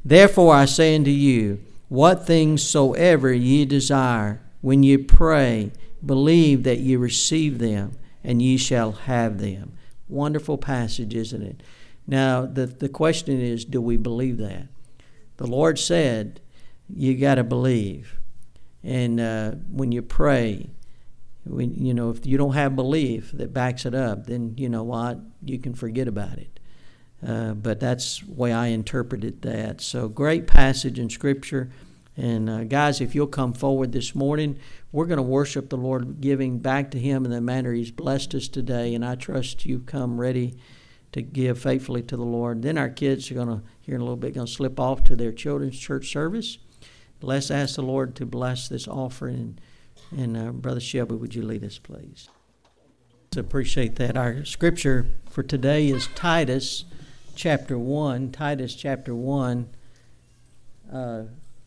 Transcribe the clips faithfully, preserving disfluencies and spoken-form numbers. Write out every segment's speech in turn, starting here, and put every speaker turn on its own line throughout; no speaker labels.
Therefore I say unto you, what things soever ye desire, when ye pray, believe that ye receive them, and ye shall have them. Wonderful passage, isn't it? Now, the, the question is, do we believe that? The Lord said, you got to believe. And uh, when you pray, when, you know, if you don't have belief that backs it up, then you know what? You can forget about it. Uh, but that's the way I interpreted that. So great passage in Scripture. And uh, guys, if you'll come forward this morning, we're going to worship the Lord, giving back to Him in the manner He's blessed us today. And I trust you come ready to give faithfully to the Lord. Then our kids are going to, here in a little bit, going to slip off to their children's church service. Let's ask the Lord to bless this offering. And, and uh, Brother Shelby, would you lead us, please? I appreciate that. Our scripture for today is Titus chapter one. Titus chapter one. Uh,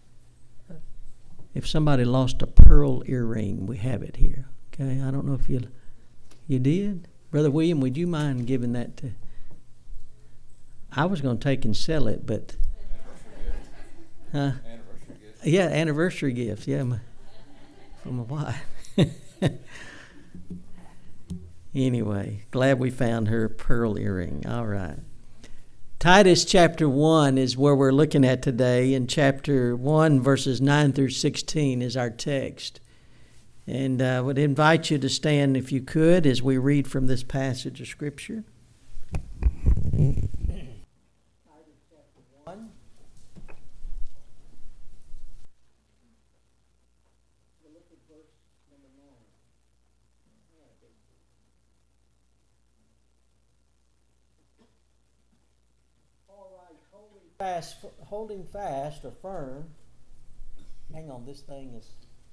if somebody lost a pearl earring, we have it here. Okay, I don't know if you you did, Brother William. Would you mind giving that to? I was going to take and sell it, but huh? Anniversary gift. Yeah, anniversary gift. Yeah, my, from my wife. Anyway, glad we found her pearl earring. All right. Titus chapter one is where we're looking at today, and chapter one, verses nine through sixteen is our text. And I uh, would invite you to stand, if you could, as we read from this passage of Scripture. Titus chapter one. We'll look at verse number nine. Fast, holding fast or firm. Hang on, this thing is.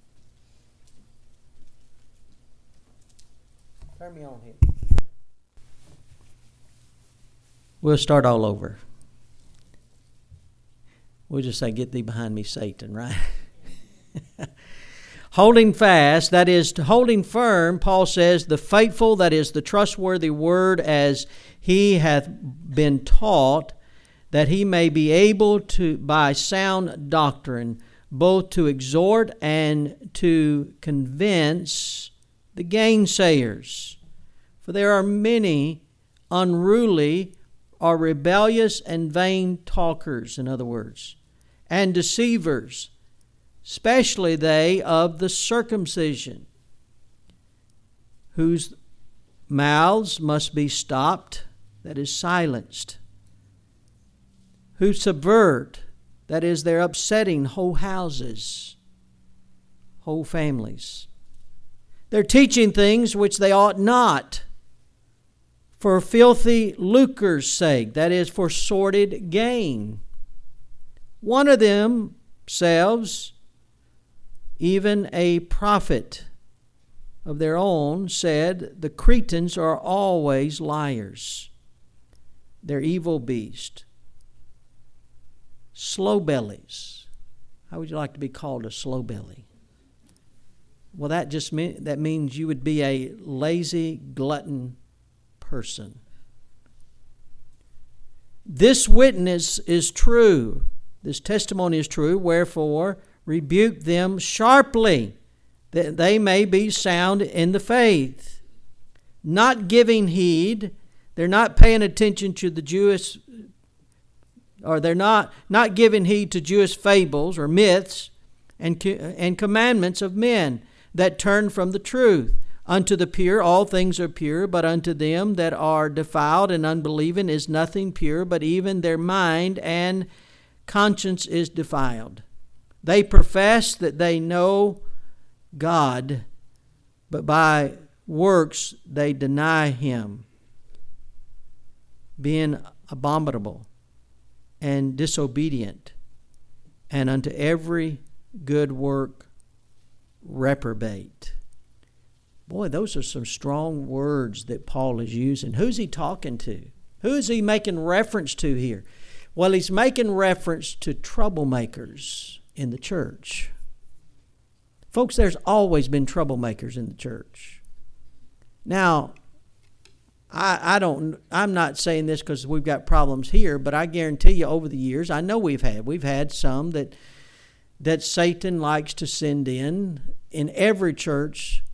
Turn me on here. We'll start all over. We'll just say, "Get thee behind me, Satan," right? Holding fast, that is, holding firm, Paul says, the faithful, that is, the trustworthy word as he hath been taught, that he may be able to, by sound doctrine, both to exhort and to convince the gainsayers. For there are many unruly or rebellious and vain talkers, in other words, and deceivers, especially they of the circumcision, whose mouths must be stopped, that is, silenced, who subvert, that is, they're upsetting whole houses, whole families. They're teaching things which they ought not, for filthy lucre's sake, that is, for sordid gain. One of themselves, even a prophet of their own, said, the Cretans are always liars. They're evil beasts. Slow bellies. How would you like to be called a slow belly? Well, that just mean, that means you would be a lazy, glutton person. This witness is true. This testimony is true. Wherefore, rebuke them sharply, that they may be sound in the faith, not giving heed. They're not paying attention to the Jewish, or they're not, not giving heed to Jewish fables or myths and, and commandments of men that turn from the truth. Unto the pure all things are pure, but unto them that are defiled and unbelieving is nothing pure, but even their mind and conscience is defiled. They profess that they know God, but by works they deny Him, being abominable and disobedient, and unto every good work reprobate. Boy, those are some strong words that Paul is using. Who's he talking to? Who is he making reference to here? Well, he's making reference to troublemakers in the church. Folks, there's always been troublemakers in the church. Now, I, I don't, I'm not saying this because we've got problems here, but I guarantee you over the years, I know we've had, we've had some that that Satan likes to send in, in every church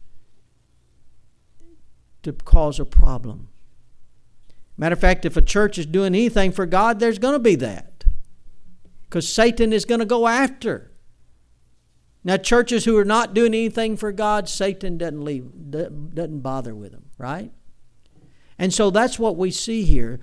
to cause a problem. Matter of fact, if a church is doing anything for God, there's going to be that. Because Satan is going to go after. Now, churches who are not doing anything for God, Satan doesn't leave, doesn't bother with them, right? And so that's what we see here.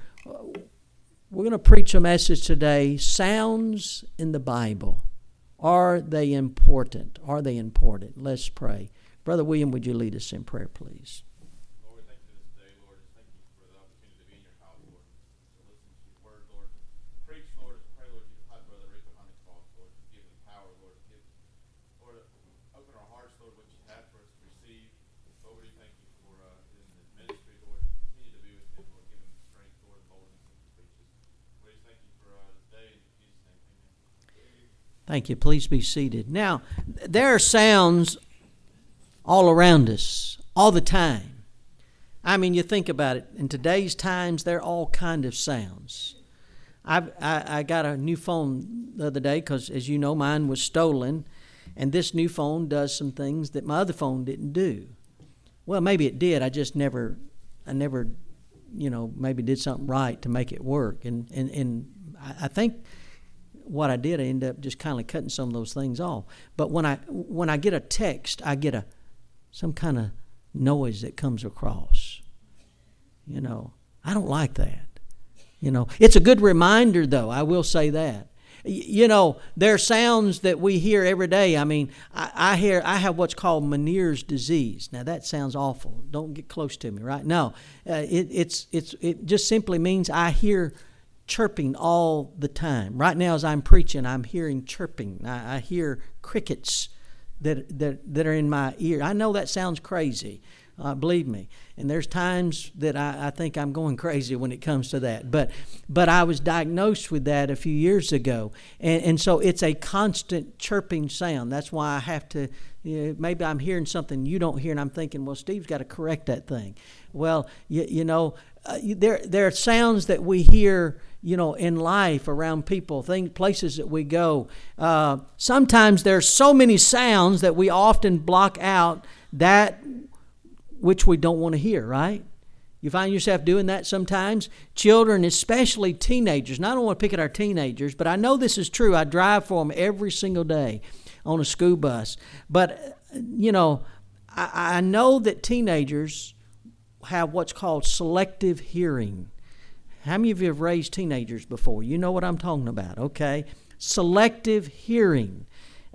We're going to preach a message today, sounds in the Bible. Are they important? Are they important? Let's pray. Brother William, would you lead us in prayer, please?
Lord, thank you for this day, Lord. Thank you for the opportunity to be in your house, Lord. To listen to your word, Lord. To preach, Lord. To pray, Lord, you hide Brother Rick behind the cross, Lord. To give him power, Lord. To give, Lord, open our hearts, Lord, what you have for us to receive. Lord, we thank you for uh, in the ministry, Lord. Continue to be with him, Lord. Give him strength, Lord, and boldness as he preaches. Lord, we thank you for uh, this day. In Jesus' name, amen.
Thank you. Please be seated. Now, there are sounds all around us, all the time. I mean, you think about it. In today's times, there are all kind of sounds. I've, I I got a new phone the other day because, as you know, mine was stolen. And this new phone does some things that my other phone didn't do. Well, maybe it did. I just never, I never, you know, maybe did something right to make it work. And, and, and I think what I did, I ended up just kind of cutting some of those things off. But when I when I get a text, I get a some kind of noise that comes across. You know, I don't like that. You know, it's a good reminder, though. I will say that. You know, there are sounds that we hear every day. I mean, I, I hear I have what's called Meniere's disease. Now that sounds awful. Don't get close to me, right? No, uh, it, it's it's it just simply means I hear chirping all the time. Right now, as I'm preaching, I'm hearing chirping. I, I hear crickets that that that are in my ear. I know that sounds crazy. Uh, believe me. And there's times that I, I think I'm going crazy when it comes to that. But but I was diagnosed with that a few years ago. And, and so it's a constant chirping sound. That's why I have to, you know, maybe I'm hearing something you don't hear, and I'm thinking, well, Steve's got to correct that thing. Well, you, you know, uh, there, there are sounds that we hear, you know, in life around people, things, places that we go. Uh, sometimes there's so many sounds that we often block out that which we don't want to hear, right? You find yourself doing that sometimes. Children, especially teenagers. And I don't want to pick at our teenagers, but I know this is true. I drive for them every single day on a school bus. But, you know, I, I know that teenagers have what's called selective hearing. How many of you have raised teenagers before? You know what I'm talking about, okay? Selective hearing.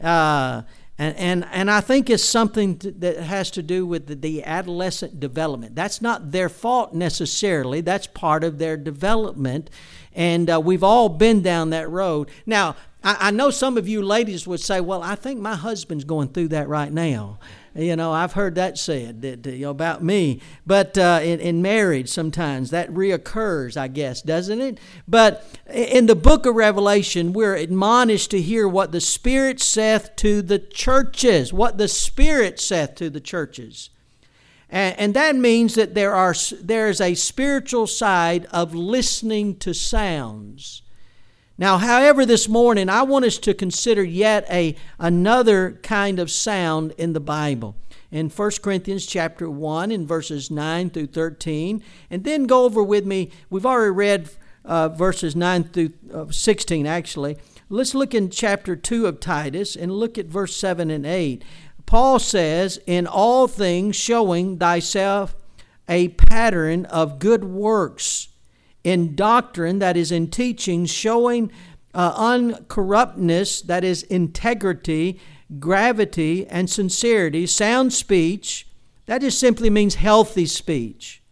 Uh And, and and I think it's something to, that has to do with the, the adolescent development. That's not their fault necessarily. That's part of their development. And uh, we've all been down that road. Now, I, I know some of you ladies would say, well, I think my husband's going through that right now. You know, I've heard that said that, you know, about me. But uh, in, in marriage, sometimes that reoccurs, I guess, doesn't it? But in the book of Revelation, we're admonished to hear what the Spirit saith to the churches. What the Spirit saith to the churches. And, and that means that there are there is a spiritual side of listening to sounds. Now, however, this morning, I want us to consider yet a another kind of sound in the Bible. In First Corinthians chapter one, in verses nine through thirteen. And then go over with me, we've already read uh, verses nine through sixteen, actually. Let's look in chapter two of Titus and look at verse seven and eight. Paul says, in all things showing thyself a pattern of good works, in doctrine, that is in teaching, showing uh, uncorruptness, that is integrity, gravity, and sincerity, sound speech, that just simply means healthy speech,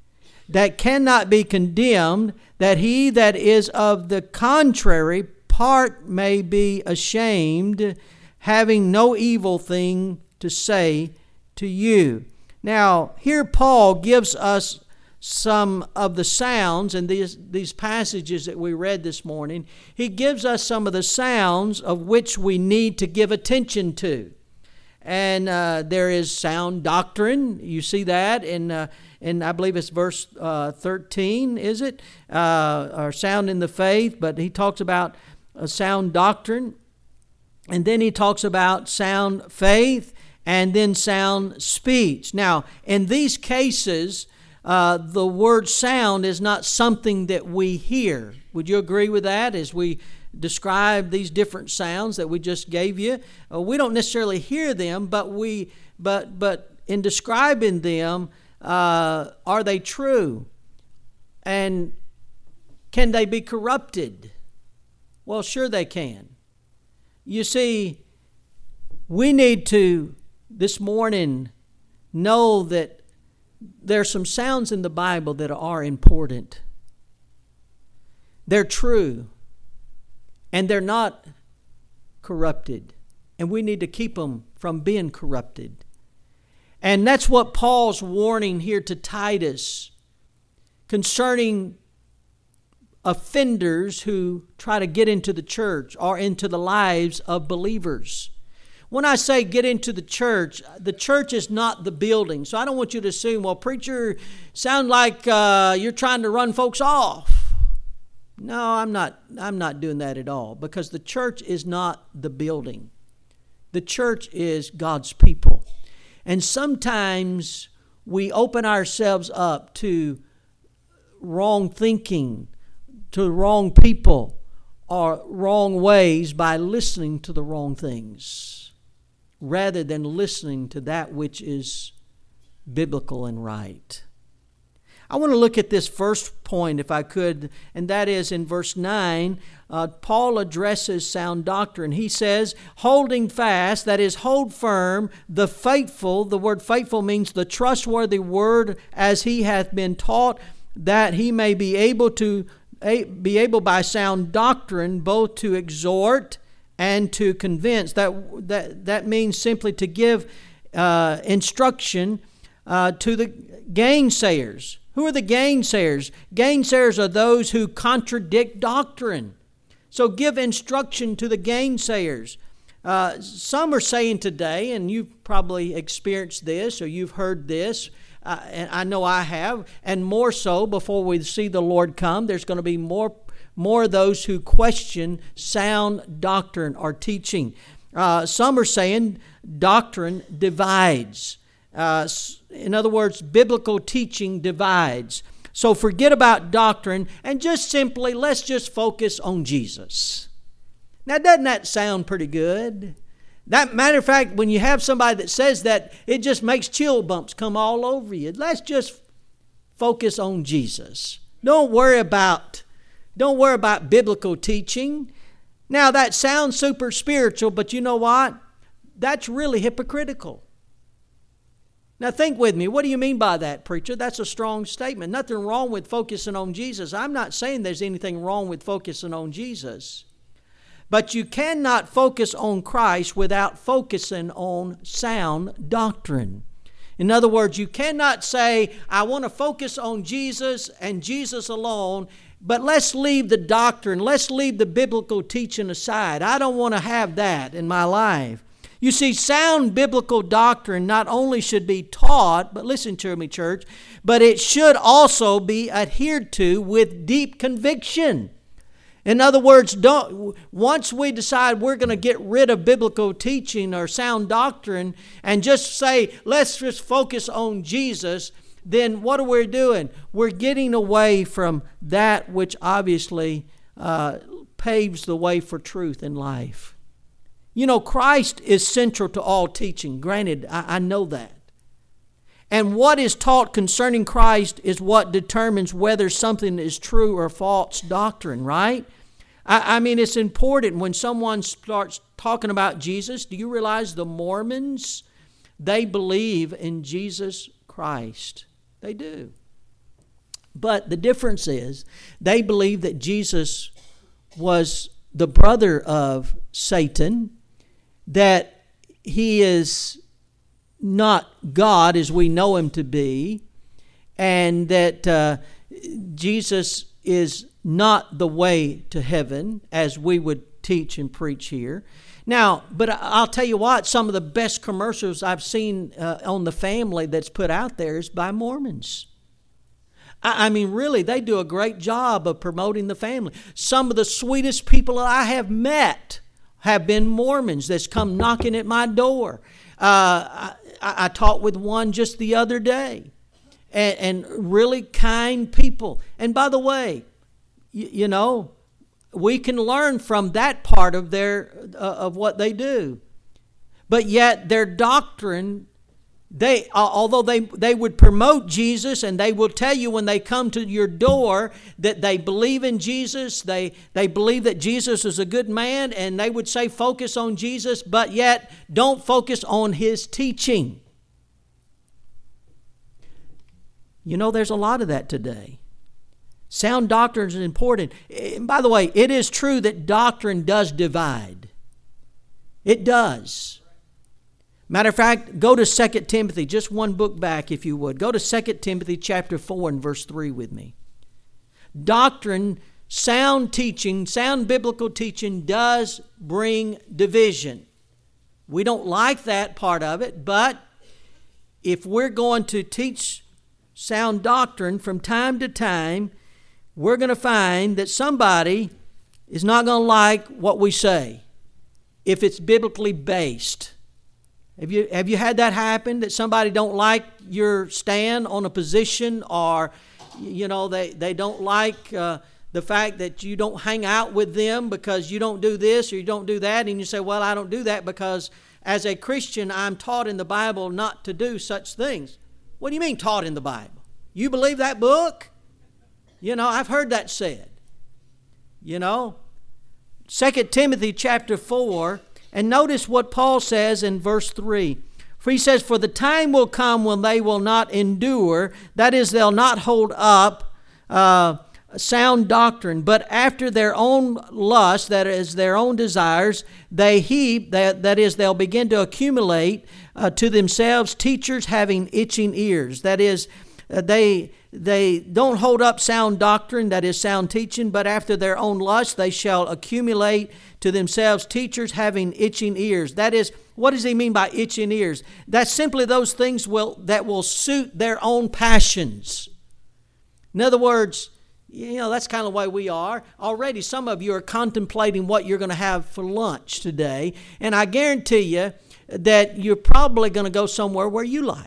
that cannot be condemned, that he that is of the contrary part may be ashamed, having no evil thing to say to you. Now, here Paul gives us some of the sounds in these, these passages that we read this morning. He gives us some of the sounds of which we need to give attention to. and uh, there is sound doctrine. You see that in, uh, in I believe it's verse uh, thirteen, is it? Uh, or sound in the faith, but he talks about a sound doctrine. And then he talks about sound faith and then sound speech. Now, in these cases, uh, the word sound is not something that we hear. Would you agree with that as we describe these different sounds that we just gave you? Uh, we don't necessarily hear them, but we, but but in describing them, uh, are they true? And can they be corrupted? Well, sure they can. You see, we need to, this morning, know that there are some sounds in the Bible that are important. They're true, and they're not corrupted. And we need to keep them from being corrupted. And that's what Paul's warning here to Titus concerning offenders who try to get into the church or into the lives of believers. When I say get into the church, the church is not the building. So I don't want you to assume, well, preacher, sound like uh, you're trying to run folks off. No, I'm not. I'm not doing that at all, because the church is not the building. The church is God's people. And sometimes we open ourselves up to wrong thinking, to the wrong people or wrong ways by listening to the wrong things, rather than listening to that which is biblical and right. I want to look at this first point, if I could, and that is in verse nine. Uh, Paul addresses sound doctrine. He says, holding fast, that is, hold firm, the faithful. The word faithful means the trustworthy word as he hath been taught, that he may be able to be able by sound doctrine both to exhort and to convince. That that that means simply to give uh, instruction uh, to the gainsayers. Who are the gainsayers? Gainsayers are those who contradict doctrine. So give instruction to the gainsayers. Uh, some are saying today, and you've probably experienced this or you've heard this, Uh, and I know I have, and more so before we see the Lord come, there's going to be more more of those who question sound doctrine or teaching. Uh, some are saying doctrine divides. Uh, in other words, biblical teaching divides. So forget about doctrine and just simply, let's just focus on Jesus. Now, doesn't that sound pretty good? That matter of fact, when you have somebody that says that, it just makes chill bumps come all over you. Let's just focus on Jesus. Don't worry about, don't worry about biblical teaching. Now that sounds super spiritual, but you know what? That's really hypocritical. Now think with me. What do you mean by that, preacher? That's a strong statement. Nothing wrong with focusing on Jesus. I'm not saying there's anything wrong with focusing on Jesus. But you cannot focus on Christ without focusing on sound doctrine. In other words, you cannot say, I want to focus on Jesus and Jesus alone, but let's leave the doctrine, let's leave the biblical teaching aside. I don't want to have that in my life. You see, sound biblical doctrine not only should be taught, but listen to me, church, but it should also be adhered to with deep conviction. In other words, don't, once we decide we're going to get rid of biblical teaching or sound doctrine and just say, let's just focus on Jesus, then what are we doing? We're getting away from that which obviously uh, paves the way for truth in life. You know, Christ is central to all teaching. Granted, I, I know that. And what is taught concerning Christ is what determines whether something is true or false doctrine, right? I, I mean, it's important when someone starts talking about Jesus. Do you realize the Mormons, they believe in Jesus Christ? They do. But the difference is they believe that Jesus was the brother of Satan, that he is not God as we know him to be, and that uh, Jesus is not the way to heaven as we would teach and preach here. Now, but I'll tell you what, some of the best commercials I've seen uh, on the family that's put out there is by Mormons. I, I mean, really, they do a great job of promoting the family. Some of the sweetest people that I have met have been Mormons that's come knocking at my door. Uh, I, I talked with one just the other day, and, and really kind people. And by the way, you, you know, we can learn from that part of their uh, of what they do. But yet their doctrine, they uh, although they they would promote Jesus, and they will tell you when they come to your door that they believe in Jesus, they they believe that Jesus is a good man, and they would say focus on Jesus, but yet don't focus on his teaching. You know, there's a lot of that today. Sound doctrine is important. And by the way, it is true that doctrine does divide. It does. Matter of fact, go to Second Timothy, just one book back if you would. Go to Second Timothy chapter four and verse three with me. Doctrine, sound teaching, sound biblical teaching does bring division. We don't like that part of it, but if we're going to teach sound doctrine from time to time, we're going to find that somebody is not going to like what we say if it's biblically based. Have you have you had that happen, that somebody don't like your stand on a position, or you know they, they don't like uh, the fact that you don't hang out with them because you don't do this or you don't do that, and you say, well, I don't do that because as a Christian I'm taught in the Bible not to do such things. What do you mean taught in the Bible? You believe that book? You know, I've heard that said. You know, Second Timothy chapter four, and notice what Paul says in verse three. For he says, for the time will come when they will not endure, that is, they'll not hold up uh, sound doctrine, but after their own lust, that is, their own desires, they heap, that, that is, they'll begin to accumulate uh, to themselves teachers having itching ears. That is, uh, they... They don't hold up sound doctrine, that is sound teaching, but after their own lust they shall accumulate to themselves teachers having itching ears. That is, what does he mean by itching ears? That's simply those things will that will suit their own passions. In other words, you know, that's kind of the way we are. Already some of you are contemplating what you're going to have for lunch today, and I guarantee you that you're probably going to go somewhere where you like.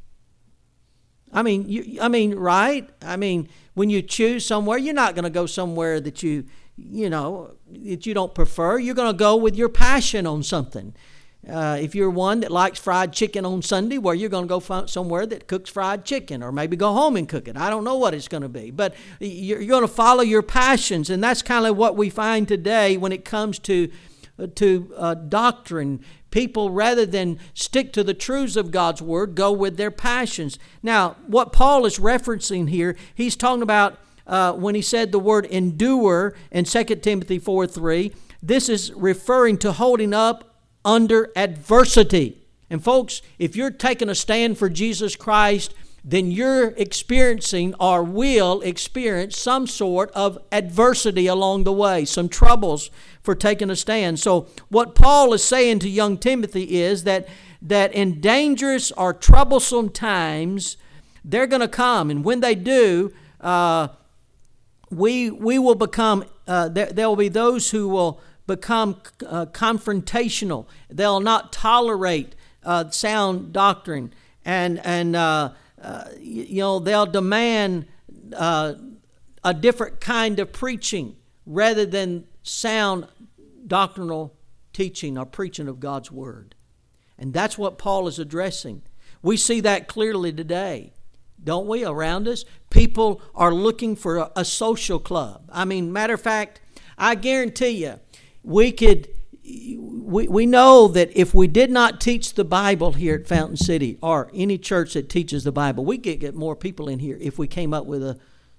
I mean, you, I mean, right? I mean, when you choose somewhere, you're not going to go somewhere that you, you know, that you don't prefer. You're going to go with your passion on something. Uh, if you're one that likes fried chicken on Sunday, well, you're going to go find somewhere that cooks fried chicken, or maybe go home and cook it. I don't know what it's going to be, but you're, you're going to follow your passions, and that's kind of what we find today when it comes to to uh, doctrine. People, rather than stick to the truths of God's Word, go with their passions. Now, what Paul is referencing here, he's talking about uh, when he said the word endure in Second Timothy four three, this is referring to holding up under adversity. And folks, if you're taking a stand for Jesus Christ, then you're experiencing or will experience some sort of adversity along the way, some troubles for taking a stand. So what Paul is saying to young Timothy is that, that in dangerous or troublesome times, they're going to come. And when they do, uh, we we will become, uh, there, there will be those who will become uh, confrontational. They'll not tolerate uh, sound doctrine. And, and uh, uh, you know, they'll demand uh, a different kind of preaching rather than sound doctrinal teaching or preaching of God's Word. And that's what Paul is addressing. We see that clearly today, don't we, around us? People are looking for a, a social club. I mean, matter of fact, I guarantee you, we could, we, we know that if we did not teach the Bible here at Fountain City, or any church that teaches the Bible, we could get more people in here if we came up with a,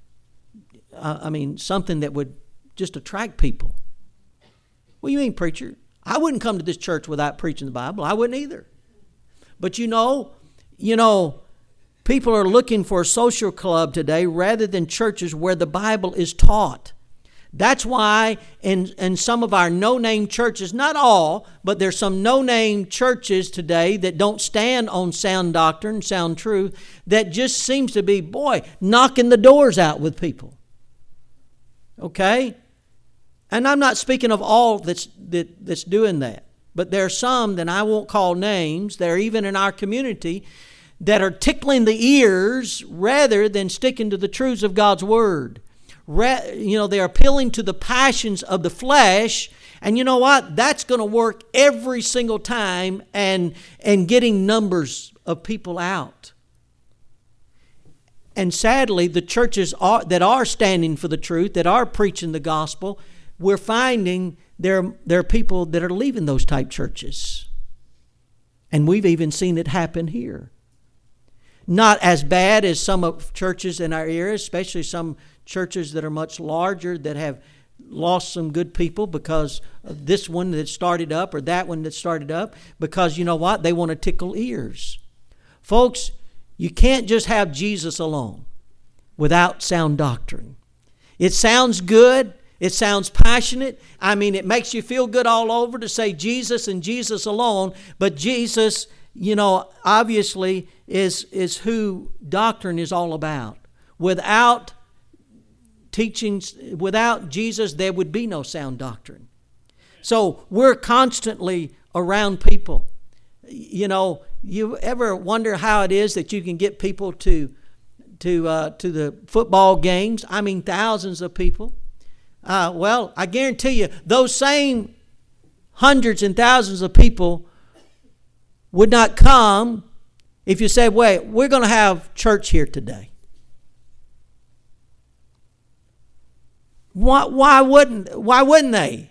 uh, I mean, something that would just attract people. What do you mean, preacher? I wouldn't come to this church without preaching the Bible. I wouldn't either. But you know, you know, people are looking for a social club today rather than churches where the Bible is taught. That's why in, in some of our no-name churches, not all, but there's some no-name churches today that don't stand on sound doctrine, sound truth, that just seems to be, boy, knocking the doors out with people. Okay? And I'm not speaking of all that's that, that's doing that. But there are some that I won't call names, that are even in our community, that are tickling the ears rather than sticking to the truths of God's Word. You know, they're appealing to the passions of the flesh, and you know what? That's going to work every single time and, and getting numbers of people out. And sadly, the churches are, that are standing for the truth, that are preaching the gospel, we're finding there, there are people that are leaving those type churches. And we've even seen it happen here. Not as bad as some of churches in our area, especially some churches that are much larger that have lost some good people because of this one that started up or that one that started up, because you know what? They want to tickle ears. Folks, you can't just have Jesus alone without sound doctrine. It sounds good. It sounds passionate. I mean, it makes you feel good all over to say Jesus and Jesus alone, but Jesus, you know, obviously is, is who doctrine is all about. Without teachings, without Jesus, there would be no sound doctrine. So we're constantly around people. You know, you ever wonder how it is that you can get people to to uh, to the football games? I mean, thousands of people. Uh, well, I guarantee you, those same hundreds and thousands of people would not come if you said, wait, we're going to have church here today. Why, why wouldn't why wouldn't they?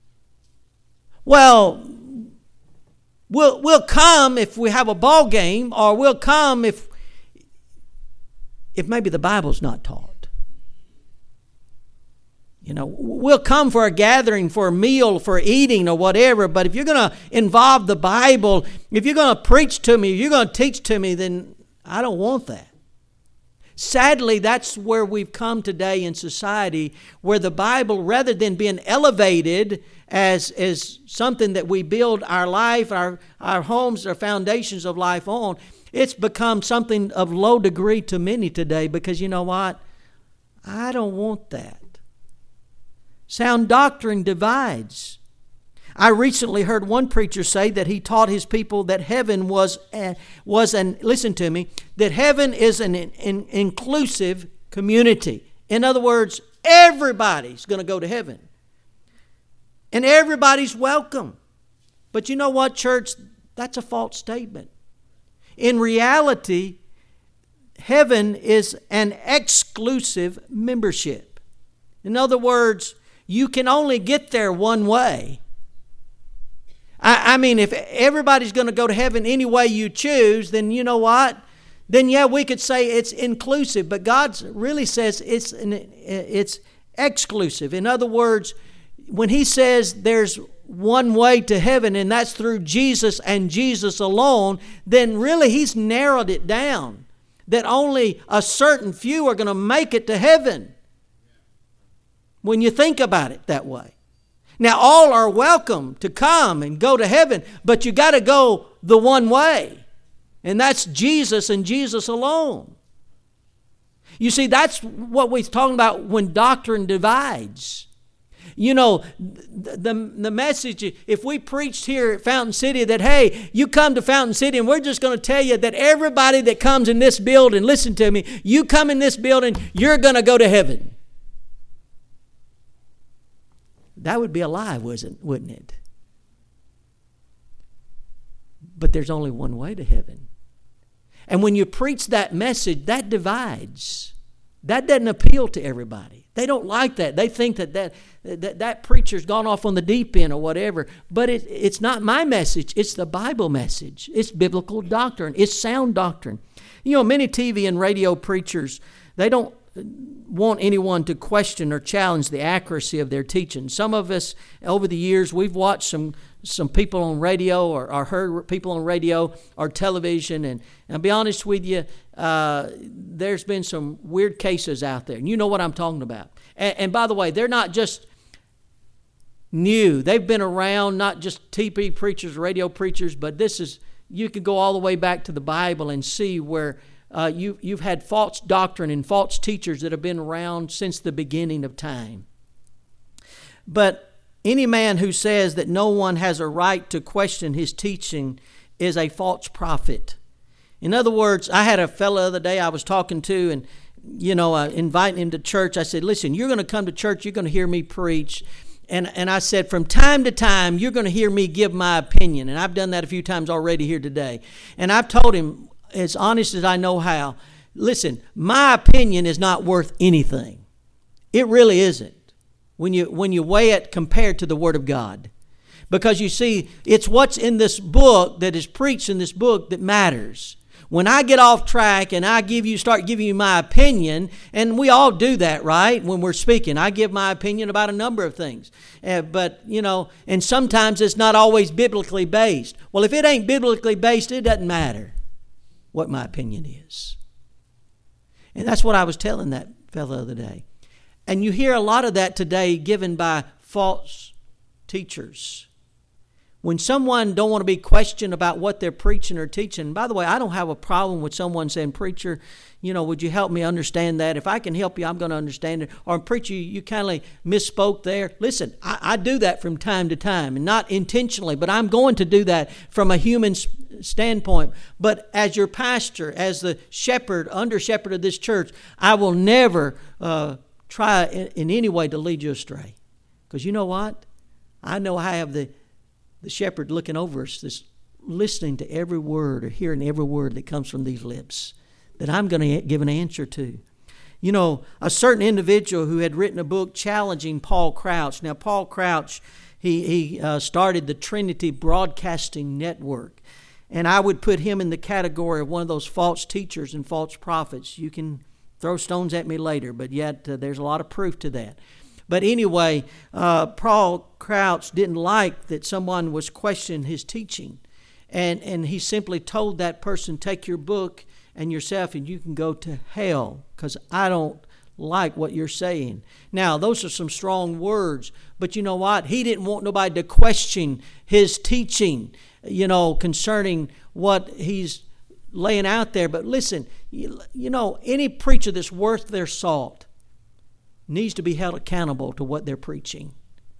Well, we'll we'll come if we have a ball game, or we'll come if if maybe the Bible's not taught. You know, we'll come for a gathering, for a meal, for eating or whatever, but if you're going to involve the Bible, if you're going to preach to me, if you're going to teach to me, then I don't want that. Sadly, that's where we've come today in society, where the Bible, rather than being elevated as, as something that we build our life, our, our homes, our foundations of life on, it's become something of low degree to many today, because you know what? I don't want that. Sound doctrine divides. I recently heard one preacher say that he taught his people that heaven was a, was an listen to me that heaven is an, an inclusive community. In other words, everybody's going to go to heaven, and everybody's welcome. But you know what, church? That's a false statement. In reality, heaven is an exclusive membership. In other words, you can only get there one way. I, I mean, if everybody's going to go to heaven any way you choose, then you know what? Then yeah, we could say it's inclusive, but God really says it's an, it's exclusive. In other words, when He says there's one way to heaven, and that's through Jesus and Jesus alone, then really He's narrowed it down, that only a certain few are going to make it to heaven. When you think about it that way. Now, all are welcome to come and go to heaven, but you got to go the one way, and that's Jesus and Jesus alone. You see, that's what we're talking about when doctrine divides. You know, the, the, the message, if we preached here at Fountain City that, hey, you come to Fountain City and we're just going to tell you that everybody that comes in this building, listen to me, you come in this building, you're going to go to heaven. That would be a lie, wouldn't it? But there's only one way to heaven. And when you preach that message, that divides. That doesn't appeal to everybody. They don't like that. They think that that, that, that preacher's gone off on the deep end or whatever. But it, it's not my message. It's the Bible message. It's biblical doctrine. It's sound doctrine. You know, many T V and radio preachers, they don't want anyone to question or challenge the accuracy of their teaching. Some of us, over the years, we've watched some some people on radio or, or heard people on radio or television, and, and I'll be honest with you, uh, there's been some weird cases out there, and you know what I'm talking about. And, and by the way, they're not just new. They've been around, not just T V preachers, radio preachers, but this is, you can go all the way back to the Bible and see where uh, you, you've had false doctrine and false teachers that have been around since the beginning of time. But any man who says that no one has a right to question his teaching is a false prophet. In other words, I had a fellow the other day I was talking to, and, you know, uh, inviting him to church. I said, listen, you're going to come to church, you're going to hear me preach. And and I said, from time to time, you're going to hear me give my opinion. And I've done that a few times already here today. And I've told him, as honest as I know how, listen, my opinion is not worth anything. It really isn't when you when you weigh it compared to the Word of God. Because you see, it's what's in this book that is preached in this book that matters. When I get off track and I give you, start giving you my opinion, and we all do that, right? When we're speaking, I give my opinion about a number of things. Uh, but, you know, and sometimes it's not always biblically based. Well, if it ain't biblically based, it doesn't matter what my opinion is. And that's what I was telling that fellow the other day. And you hear a lot of that today given by false teachers. When someone don't want to be questioned about what they're preaching or teaching, by the way, I don't have a problem with someone saying, preacher, you know, would you help me understand that? If I can help you, I'm going to understand it. Or, preacher, you kind of misspoke there. Listen, I, I do that from time to time, and not intentionally, but I'm going to do that from a human standpoint. But as your pastor, as the shepherd, under shepherd of this church, I will never uh, try in, in any way to lead you astray. Because you know what? I know I have the The shepherd looking over us, this, listening to every word or hearing every word that comes from these lips that I'm going to give an answer to. You know, a certain individual who had written a book challenging Paul Crouch. Now, Paul Crouch, he, he uh, started the Trinity Broadcasting Network. And I would put him in the category of one of those false teachers and false prophets. You can throw stones at me later, but yet uh, there's a lot of proof to that. But anyway, uh, Paul Crouch didn't like that someone was questioning his teaching. And, and he simply told that person, take your book and yourself and you can go to hell because I don't like what you're saying. Now, those are some strong words. But you know what? He didn't want nobody to question his teaching, you know, concerning what he's laying out there. But listen, you, you know, any preacher that's worth their salt needs to be held accountable to what they're preaching.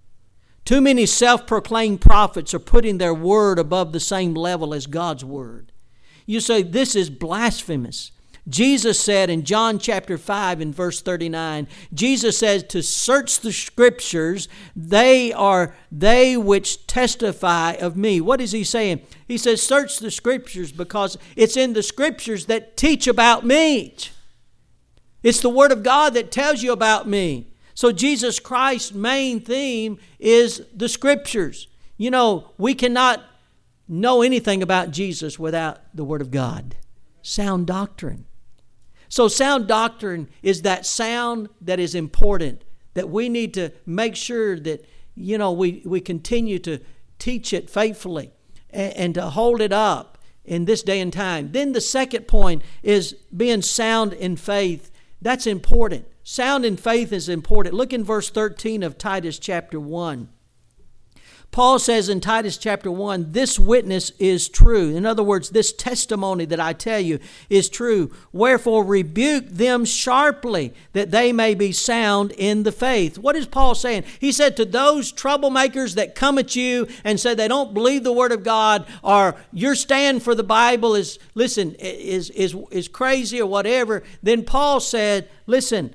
Too many self-proclaimed prophets are putting their word above the same level as God's word. You say, this is blasphemous. Jesus said in John chapter five and verse thirty-nine, Jesus said to search the scriptures, they are they which testify of me. What is he saying? He says, search the scriptures because it's in the scriptures that teach about me. It's the Word of God that tells you about me. So Jesus Christ's main theme is the Scriptures. You know, we cannot know anything about Jesus without the Word of God. Sound doctrine. So sound doctrine is that sound that is important, that we need to make sure that, you know, we, we continue to teach it faithfully and, and to hold it up in this day and time. Then the second point is being sound in faith. That's important. Sound in faith is important. Look in verse thirteen of Titus chapter one. Paul says in Titus chapter one, this witness is true. In other words, this testimony that I tell you is true. Wherefore rebuke them sharply, that they may be sound in the faith. What is Paul saying? He said to those troublemakers that come at you and say they don't believe the Word of God, or your stand for the Bible is, listen, is, is, is crazy or whatever, then Paul said, listen,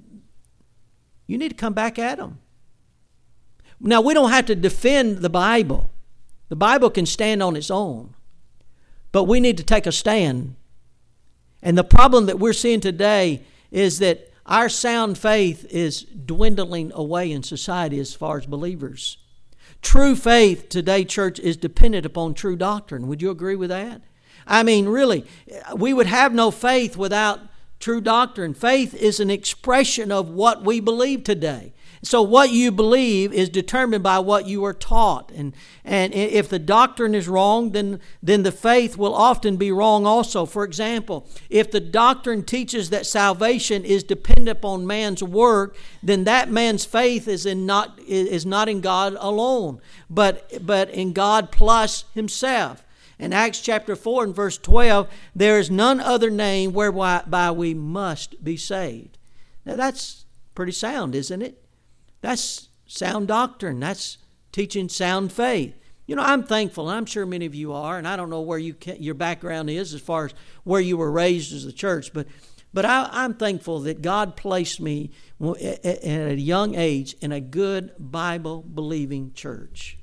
you need to come back at them. Now, we don't have to defend the Bible. The Bible can stand on its own. But we need to take a stand. And the problem that we're seeing today is that our sound faith is dwindling away in society as far as believers. True faith today, church, is dependent upon true doctrine. Would you agree with that? I mean, really, we would have no faith without true doctrine. Faith is an expression of what we believe today. So what you believe is determined by what you are taught. And, and if the doctrine is wrong, then, then the faith will often be wrong also. For example, if the doctrine teaches that salvation is dependent upon man's work, then that man's faith is in not is not in God alone, but but in God plus himself. In Acts chapter four and verse twelve, there is none other name whereby we must be saved. Now that's pretty sound, isn't it? That's sound doctrine. That's teaching sound faith. You know, I'm thankful, and I'm sure many of you are, and I don't know where you can, your background is as far as where you were raised as a church, but but I, I'm thankful that God placed me at a young age in a good Bible-believing church.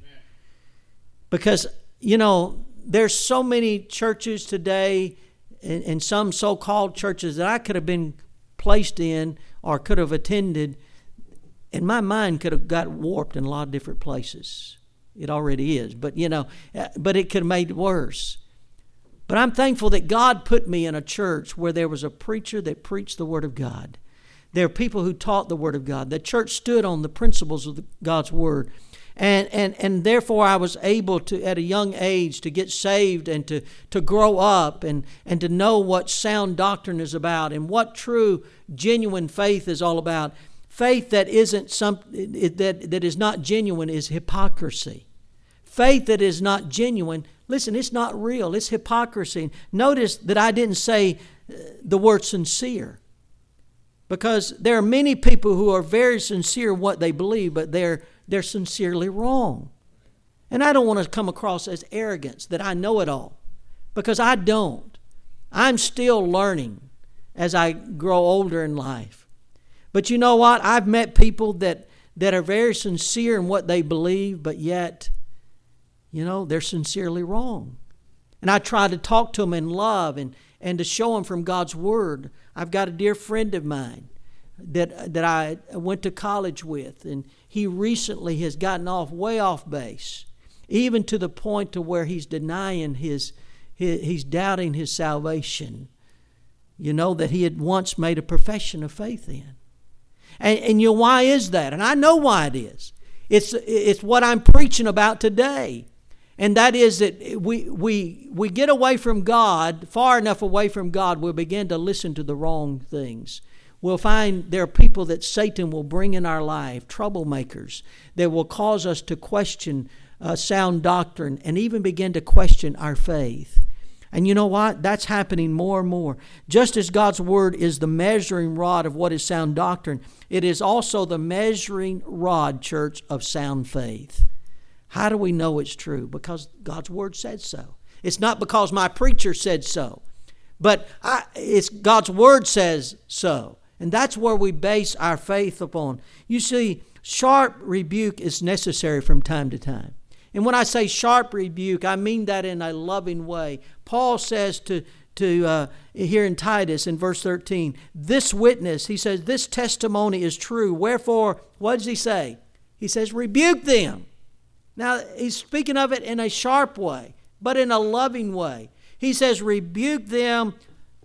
Because, you know, there's so many churches today and, and some so-called churches that I could have been placed in or could have attended, and my mind could have got warped in a lot of different places. It already is, but you know, but it could have made it worse. But I'm thankful that God put me in a church where there was a preacher that preached the Word of God. There are people who taught the Word of God. The church stood on the principles of the, God's Word. And, and and therefore I was able to, at a young age, to get saved and to, to grow up and, and to know what sound doctrine is about and what true, genuine faith is all about. Faith that isn't some that, that is not genuine is hypocrisy. Faith that is not genuine, listen, it's not real. It's hypocrisy. Notice that I didn't say the word sincere, because there are many people who are very sincere in what they believe, but they're they're sincerely wrong. And I don't want to come across as arrogance that I know it all, because I don't. I'm still learning as I grow older in life. But you know what? I've met people that, that are very sincere in what they believe, but yet, you know, they're sincerely wrong. And I try to talk to them in love and, and to show them from God's Word. I've got a dear friend of mine that that I went to college with, and he recently has gotten off way off base, even to the point to where he's denying his, his he's doubting his salvation, you know, that he had once made a profession of faith in. And, and you know, why is that? And I know why it is. It's it's what I'm preaching about today. And that is that we we we get away from God, far enough away from God, we'll begin to listen to the wrong things. We'll find there are people that Satan will bring in our life, troublemakers, that will cause us to question uh, sound doctrine and even begin to question our faith. And you know what? That's happening more and more. Just as God's Word is the measuring rod of what is sound doctrine, it is also the measuring rod, church, of sound faith. How do we know it's true? Because God's Word said so. It's not because my preacher said so, but I, it's God's Word says so. And that's where we base our faith upon. You see, sharp rebuke is necessary from time to time. And when I say sharp rebuke, I mean that in a loving way. Paul says to, to uh, here in Titus in verse thirteen, this witness, he says, this testimony is true. Wherefore, what does he say? He says, rebuke them. Now, he's speaking of it in a sharp way, but in a loving way. He says, rebuke them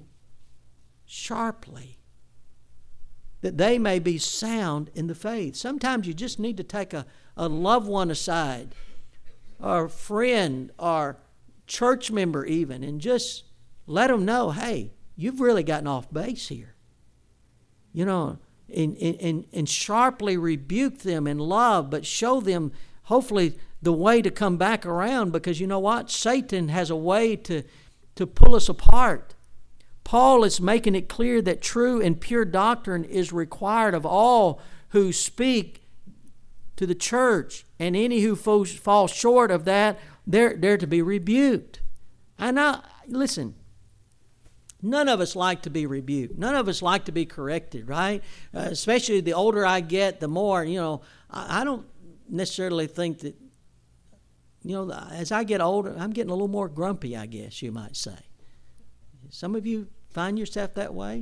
sharply, that they may be sound in the faith. Sometimes you just need to take a, a loved one aside, or a friend, or church member even, and just let them know, hey, you've really gotten off base here. You know, and, and, and sharply rebuke them in love, but show them, hopefully, the way to come back around, because you know what? Satan has a way to, to pull us apart. Paul is making it clear that true and pure doctrine is required of all who speak to the church, and any who fall short of that, they're, they're to be rebuked. I know, listen, none of us like to be rebuked. None of us like to be corrected, right? Uh, especially the older I get, the more, you know, I, I don't necessarily think that, you know, as I get older, I'm getting a little more grumpy, I guess you might say. Some of you find yourself that way.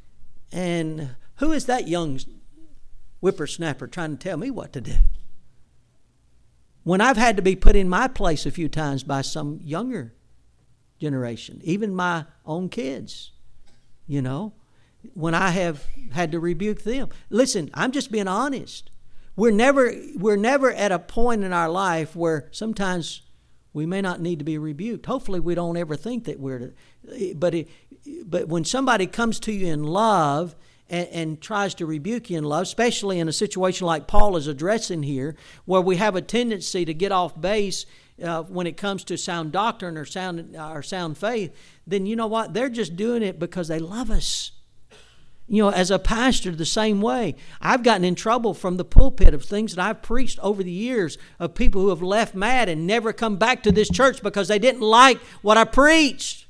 And who is that young whippersnapper trying to tell me what to do? When I've had to be put in my place a few times by some younger generation, even my own kids, you know, when I have had to rebuke them. Listen, I'm just being honest. we're never we're never at a point in our life where sometimes we may not need to be rebuked. Hopefully we don't ever think that we're, but it, but when somebody comes to you in love and, and tries to rebuke you in love, especially in a situation like Paul is addressing here, where we have a tendency to get off base uh, when it comes to sound doctrine or sound or sound faith, then you know what? They're just doing it because they love us. You know, as a pastor, the same way. I've gotten in trouble from the pulpit of things that I've preached over the years of people who have left mad and never come back to this church because they didn't like what I preached.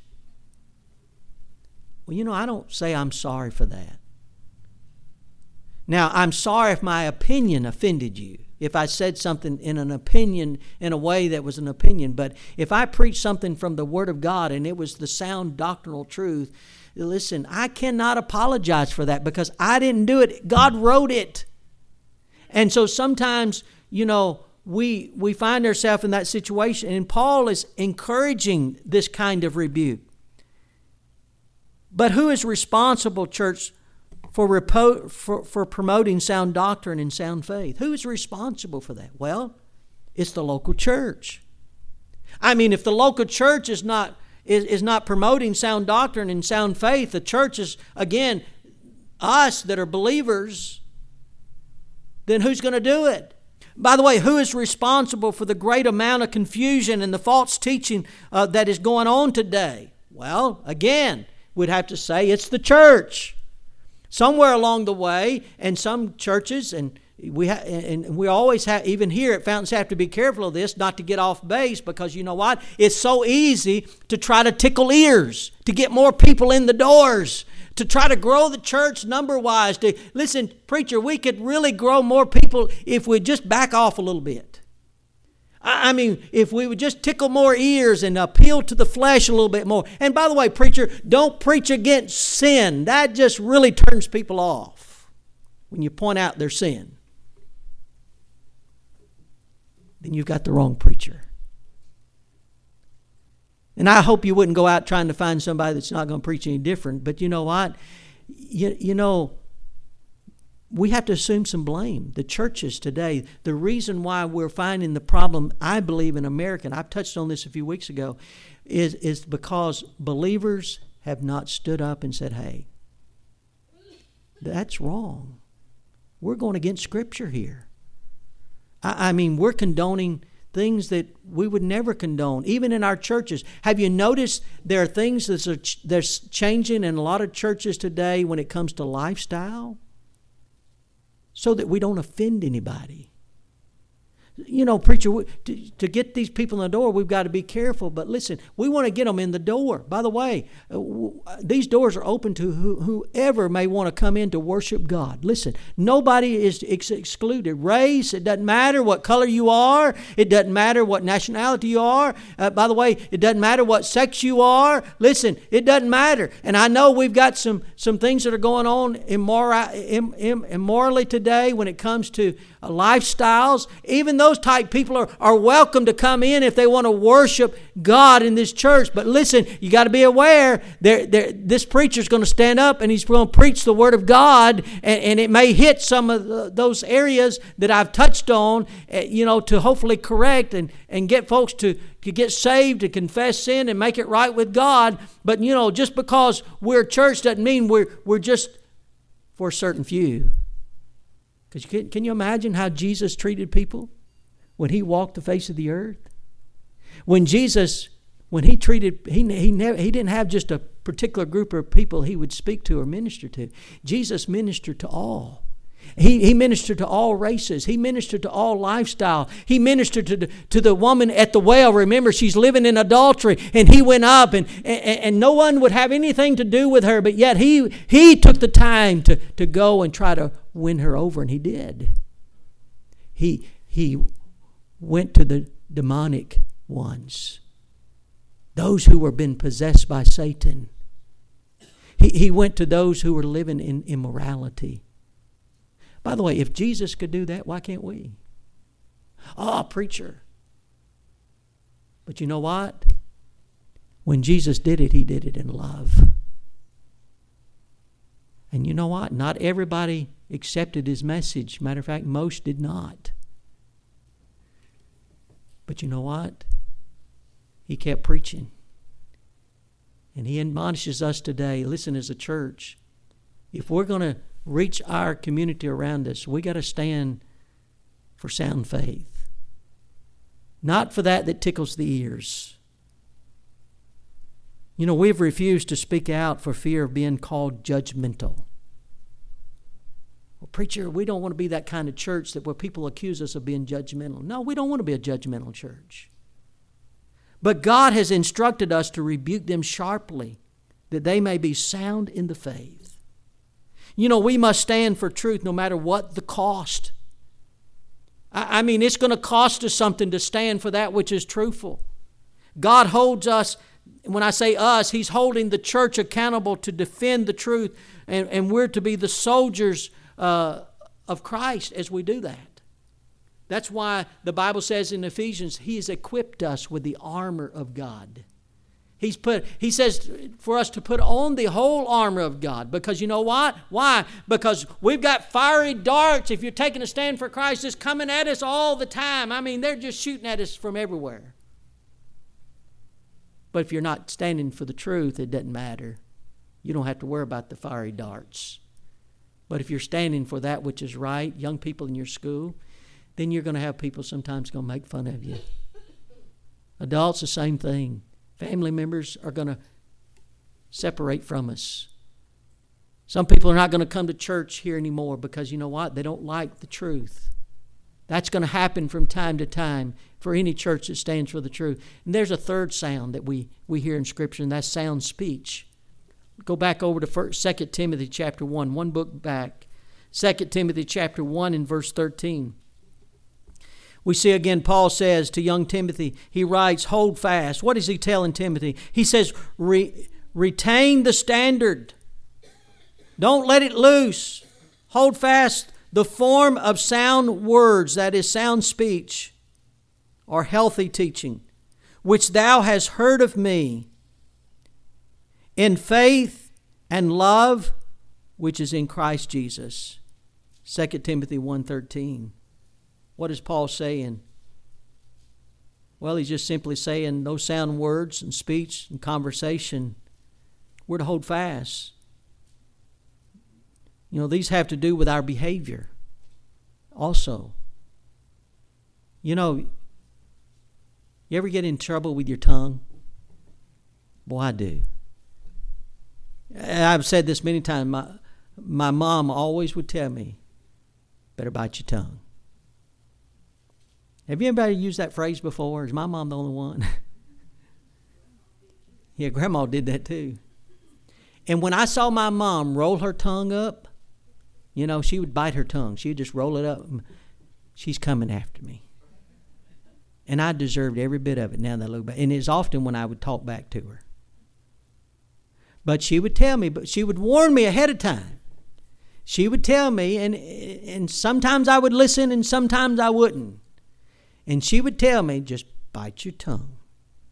Well, you know, I don't say I'm sorry for that. Now, I'm sorry if my opinion offended you, if I said something in an opinion, in a way that was an opinion. But if I preached something from the Word of God and it was the sound doctrinal truth, listen, I cannot apologize for that because I didn't do it. God wrote it. And so sometimes, you know, we we find ourselves in that situation. And Paul is encouraging this kind of rebuke. But who is responsible, church, for, repo- for, for promoting sound doctrine and sound faith? Who is responsible for that? Well, it's the local church. I mean, if the local church is not Is, is not promoting sound doctrine and sound faith, the church is, again, us that are believers, then who's going to do it? By the way, who is responsible for the great amount of confusion and the false teaching uh, that is going on today? Well, again, we'd have to say it's the church. Somewhere along the way, and some churches, and we ha- and we always have, even here at Fountains, have to be careful of this, not to get off base, because you know what? It's so easy to try to tickle ears, to get more people in the doors, to try to grow the church number-wise. To listen, preacher, we could really grow more people if we just back off a little bit. I mean, if we would just tickle more ears and appeal to the flesh a little bit more. And by the way, preacher, don't preach against sin. That just really turns people off when you point out their sin. Then you've got the wrong preacher. And I hope you wouldn't go out trying to find somebody that's not going to preach any different. But you know what? You, you know, we have to assume some blame. The churches today, the reason why we're finding the problem, I believe, in America, and I've touched on this a few weeks ago, is, is because believers have not stood up and said, hey, that's wrong. We're going against Scripture here. I, I mean, we're condoning things that we would never condone, even in our churches. Have you noticed there are things that are that's changing in a lot of churches today when it comes to lifestyle? So that we don't offend anybody. You know, preacher, to, to get these people in the door, we've got to be careful. But listen, we want to get them in the door. By the way, uh, w- these doors are open to who, whoever may want to come in to worship God. Listen, nobody is ex- excluded. Race, it doesn't matter what color you are. It doesn't matter what nationality you are. Uh, by the way, it doesn't matter what sex you are. Listen, it doesn't matter. And I know we've got some, some things that are going on immora- Im- Im- immorally today when it comes to uh, lifestyles. Even those Those type people are, are welcome to come in if they want to worship God in this church. But listen, you got to be aware, they're, they're, this preacher's going to stand up and he's going to preach the Word of God, and, and it may hit some of the, those areas that I've touched on, uh, you know, to hopefully correct and, and get folks to, to get saved, to confess sin and make it right with God. But, you know, just because we're a church doesn't mean we're, we're just for a certain few. Because can, can you imagine how Jesus treated people when he walked the face of the earth? When Jesus, when he treated, he he never, he didn't have just a particular group of people he would speak to or minister to. Jesus ministered to all. He he ministered to all races. He ministered to all lifestyle. He ministered to the, to the woman at the well. Remember, she's living in adultery, and he went up, and, and, and no one would have anything to do with her, but yet he he took the time to, to go and try to win her over, and he did. He he went to the demonic ones, those who were been possessed by Satan. He, he went to those who were living in immorality. By the way, if Jesus could do that, why can't we? Oh, preacher. But you know what? When Jesus did it, he did it in love. And you know what? Not everybody accepted his message. Matter of fact, most did not. But you know what? He kept preaching. And he admonishes us today, listen, as a church, if we're going to reach our community around us, we got to stand for sound faith. Not for that that tickles the ears. You know, we've refused to speak out for fear of being called judgmental. Well, preacher, we don't want to be that kind of church that where people accuse us of being judgmental. No, we don't want to be a judgmental church. But God has instructed us to rebuke them sharply, that they may be sound in the faith. You know, we must stand for truth no matter what the cost. I, I mean, it's going to cost us something to stand for that which is truthful. God holds us, when I say us, He's holding the church accountable to defend the truth, and, and we're to be the soldiers uh, of Christ as we do that. That's why the Bible says in Ephesians, He has equipped us with the armor of God. He's put. He says for us to put on the whole armor of God. Because you know what? Why? Because we've got fiery darts, if you're taking a stand for Christ, that's coming at us all the time. I mean, they're just shooting at us from everywhere. But if you're not standing for the truth, it doesn't matter. You don't have to worry about the fiery darts. But if you're standing for that which is right, young people in your school, then you're going to have people sometimes going to make fun of you. Adults, the same thing. Family members are going to separate from us. Some people are not going to come to church here anymore because, you know what? They don't like the truth. That's going to happen from time to time for any church that stands for the truth. And there's a third sound that we, we hear in Scripture, and that's sound speech. Go back over to First, Second Timothy chapter one, one book back. Second Timothy chapter one and verse thirteen. We see again, Paul says to young Timothy, he writes, hold fast. What is he telling Timothy? He says, Re- retain the standard. Don't let it loose. Hold fast the form of sound words, that is sound speech, or healthy teaching, which thou hast heard of me, in faith and love, which is in Christ Jesus. Second Timothy one thirteen. What is Paul saying? Well, he's just simply saying those sound words and speech and conversation, we're to hold fast. You know, these have to do with our behavior also. You know, you ever get in trouble with your tongue? Boy, I do. I've said this many times. My, my mom always would tell me, better bite your tongue. Have you anybody used that phrase before? Is my mom the only one? Yeah, Grandma did that too. And when I saw my mom roll her tongue up, you know, she would bite her tongue. She would just roll it up. She's coming after me. And I deserved every bit of it now that I look back. And it's often when I would talk back to her. But she would tell me, but she would warn me ahead of time. She would tell me, and and sometimes I would listen and sometimes I wouldn't. And she would tell me, just bite your tongue.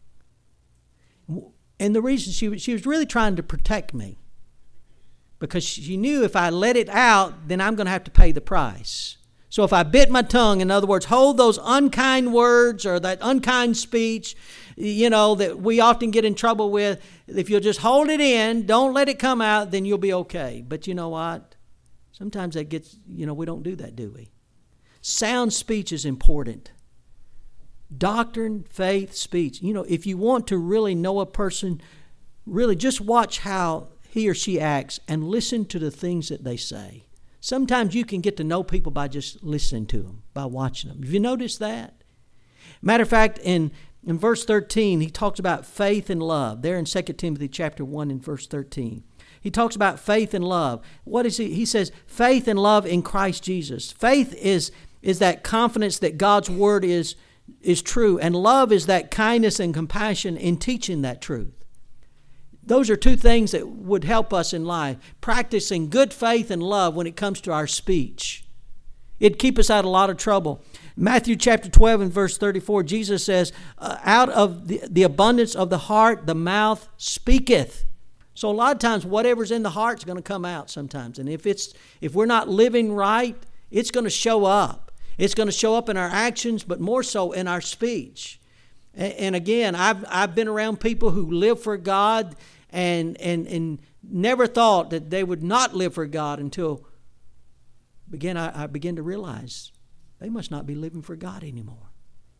And the reason she was, she was really trying to protect me. Because she knew if I let it out, then I'm going to have to pay the price. So if I bit my tongue, in other words, hold those unkind words or that unkind speech, you know, that we often get in trouble with, if you'll just hold it in, don't let it come out, then you'll be okay. But you know what? Sometimes that gets, you know, we don't do that, do we? Sound speech is important. Doctrine, faith, speech. You know, if you want to really know a person, really just watch how he or she acts and listen to the things that they say. Sometimes you can get to know people by just listening to them, by watching them. Have you noticed that? Matter of fact, in, in verse thirteen, he talks about faith and love. There in Second Timothy chapter one and verse thirteen. He talks about faith and love. What is he? He says, faith and love in Christ Jesus. Faith is, is that confidence that God's word is is true. And love is that kindness and compassion in teaching that truth. Those are two things that would help us in life. Practicing good faith and love when it comes to our speech. It'd keep us out of a lot of trouble. Matthew chapter twelve and verse thirty-four, Jesus says, uh, out of the, the abundance of the heart, the mouth speaketh. So a lot of times whatever's in the heart's going to come out sometimes. And if it's if we're not living right, it's going to show up. It's going to show up in our actions, but more so in our speech. And, and again, I've I've been around people who live for God and and and never thought that they would not live for God until begin I, I begin to realize they must not be living for God anymore.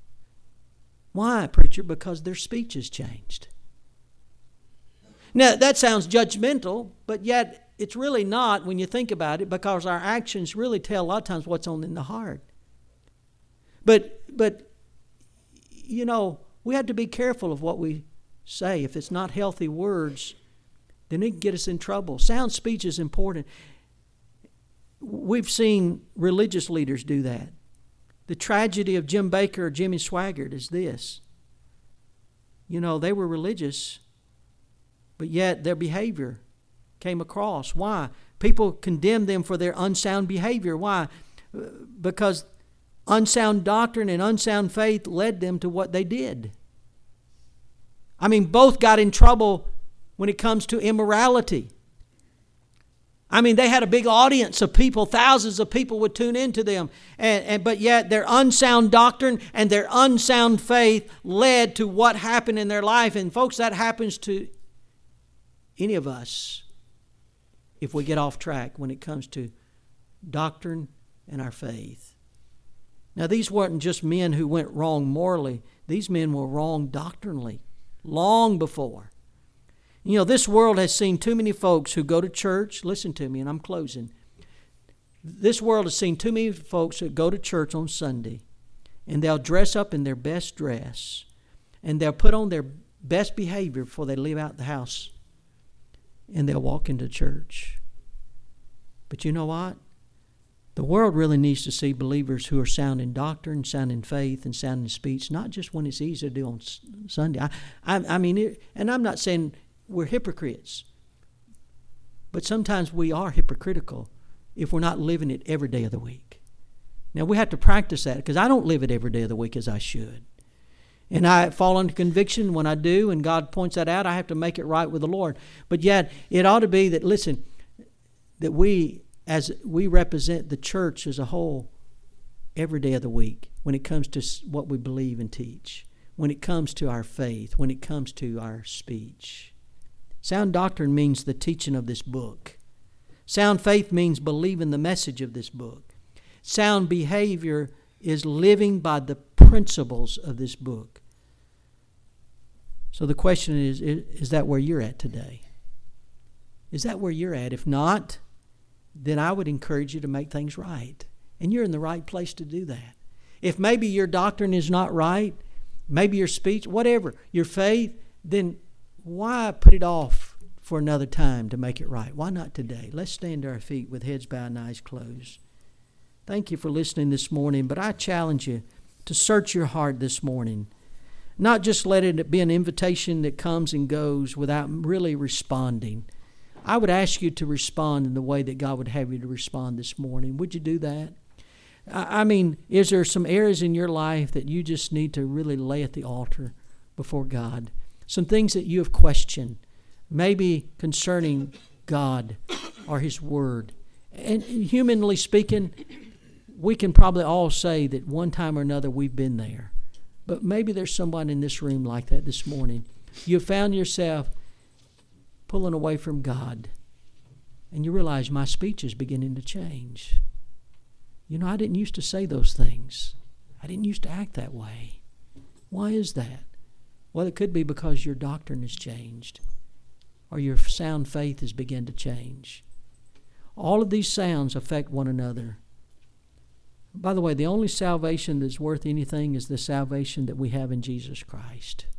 Why, preacher? Because their speech has changed. Now, that sounds judgmental, but yet it's really not when you think about it, because our actions really tell a lot of times what's on in the heart. But, but you know, we have to be careful of what we say. If it's not healthy words, then it can get us in trouble. Sound speech is important. We've seen religious leaders do that. The tragedy of Jim Bakker or Jimmy Swaggart is this. You know, they were religious, but yet their behavior came across. Why? People condemned them for their unsound behavior. Why? Because unsound doctrine and unsound faith led them to what they did. I mean, both got in trouble when it comes to immorality. I mean, they had a big audience of people. Thousands of people would tune into them. And, and but yet their unsound doctrine and their unsound faith led to what happened in their life. And folks, that happens to any of us if we get off track when it comes to doctrine and our faith. Now, these weren't just men who went wrong morally. These men were wrong doctrinally long before. You know, this world has seen too many folks who go to church. Listen to me, and I'm closing. This world has seen too many folks that go to church on Sunday, and they'll dress up in their best dress, and they'll put on their best behavior before they leave out the house, and they'll walk into church. But you know what? The world really needs to see believers who are sound in doctrine, sound in faith, and sound in speech, not just when it's easy to do on Sunday. I, I, I mean, it, and I'm not saying we're hypocrites, but sometimes we are hypocritical if we're not living it every day of the week. Now, we have to practice that, because I don't live it every day of the week as I should. And I fall under conviction when I do, and God points that out. I have to make it right with the Lord. But yet, it ought to be that, listen, that we, as we represent the church as a whole, every day of the week, when it comes to what we believe and teach, when it comes to our faith, when it comes to our speech. Sound doctrine means the teaching of this book. Sound faith means believing the message of this book. Sound behavior is living by the principles of this book. So the question is, is that where you're at today? Is that where you're at? If not, then I would encourage you to make things right. And you're in the right place to do that. If maybe your doctrine is not right, maybe your speech, whatever, your faith, then why put it off for another time to make it right? Why not today? Let's stand to our feet with heads bowed and eyes closed. Thank you for listening this morning, but I challenge you to search your heart this morning. Not just let it be an invitation that comes and goes without really responding. I would ask you to respond in the way that God would have you to respond this morning. Would you do that? I mean, is there some areas in your life that you just need to really lay at the altar before God? Some things that you have questioned, maybe concerning God or His Word. And humanly speaking, we can probably all say that one time or another we've been there. But maybe there's someone in this room like that this morning. You found yourself pulling away from God, and you realize my speech is beginning to change. You know, I didn't used to say those things. I didn't used to act that way. Why is that? Well, it could be because your doctrine has changed, or your sound faith has begun to change. All of these sounds affect one another. By the way, the only salvation that's worth anything is the salvation that we have in Jesus Christ.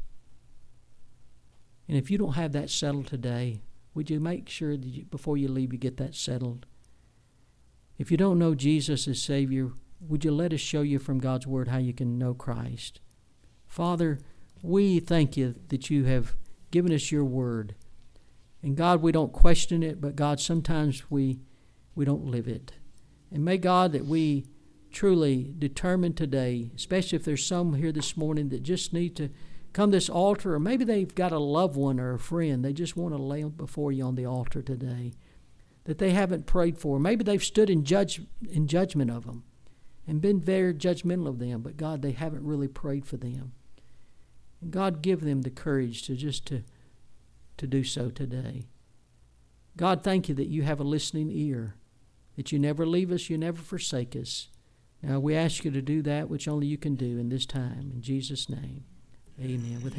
And if you don't have that settled today, would you make sure that you, before you leave, you get that settled? If you don't know Jesus as Savior, would you let us show you from God's Word how you can know Christ? Father, we thank you that you have given us your Word. And God, we don't question it, but God, sometimes we we don't live it. And may God that we truly determine today, especially if there's some here this morning that just need to come to this altar, or maybe they've got a loved one or a friend they just want to lay before you on the altar today that they haven't prayed for. Maybe they've stood in judge in judgment of them and been very judgmental of them, but God, they haven't really prayed for them. And God, give them the courage to just to, to do so today. God, thank you that you have a listening ear, that you never leave us, you never forsake us. Now we ask you to do that which only you can do in this time. In Jesus' name, amen. With